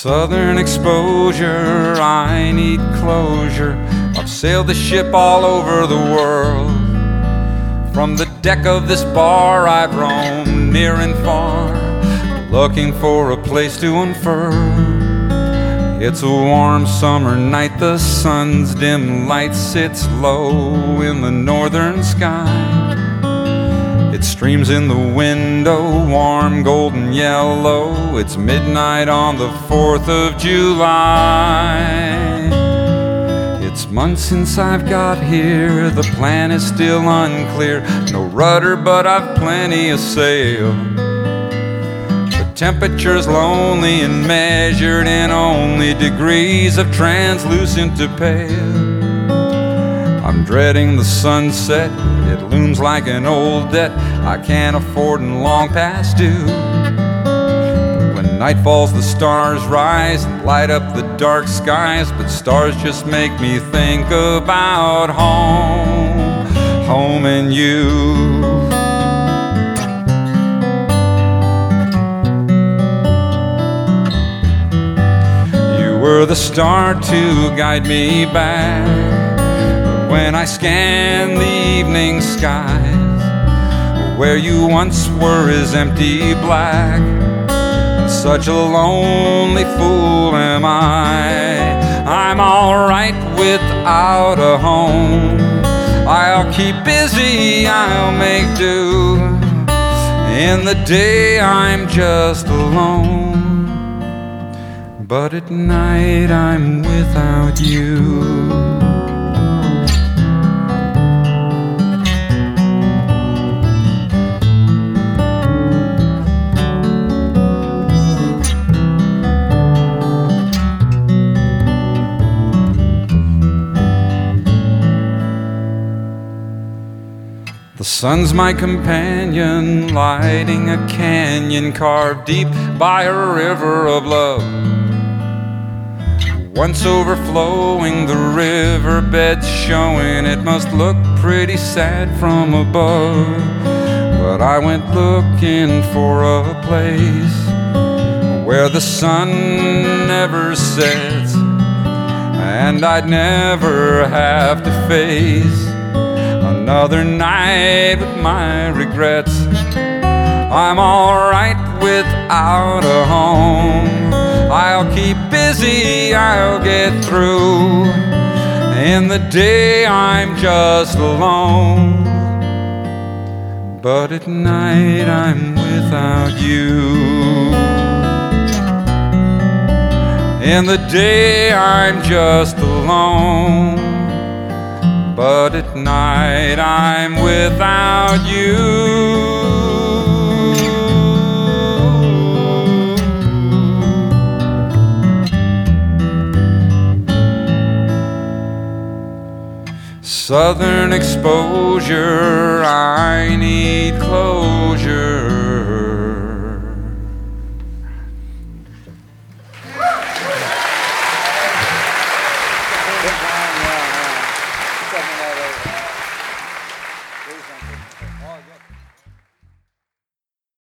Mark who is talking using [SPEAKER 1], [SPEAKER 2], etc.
[SPEAKER 1] Southern exposure, I need closure. I've sailed the ship all over the world. From the deck of this bar I've roamed near and far, looking for a place to unfurl. It's a warm summer night, the sun's dim light sits low in the northern sky. It streams in the window, warm golden yellow. It's midnight on the 4th of July. It's months since I've got here, the plan is still unclear. No rudder, but I've plenty of sail. The temperature's lonely and measured in only degrees of translucent to pale. I'm dreading the sunset, it looms like an old debt I can't afford and long past due. When night falls, the stars rise and light up the dark skies, but stars just make me think about home, home and you. You were the star to guide me back when I scan the evening skies. Where you once were is empty black, and such a lonely fool am I. I'm alright without a home. I'll keep busy, I'll make do. In the day I'm just alone, but at night I'm without you. The sun's my companion, lighting a canyon carved deep by a river of love. Once overflowing, the riverbed's showing it must look pretty sad from above. But I went looking for a place where the sun never sets, and I'd never have to face another night with my regrets. I'm alright without a home. I'll keep busy, I'll get through. In the day I'm just alone, but at night I'm without you. In the day I'm just alone, but at night I'm without you. Southern exposure, I need closure.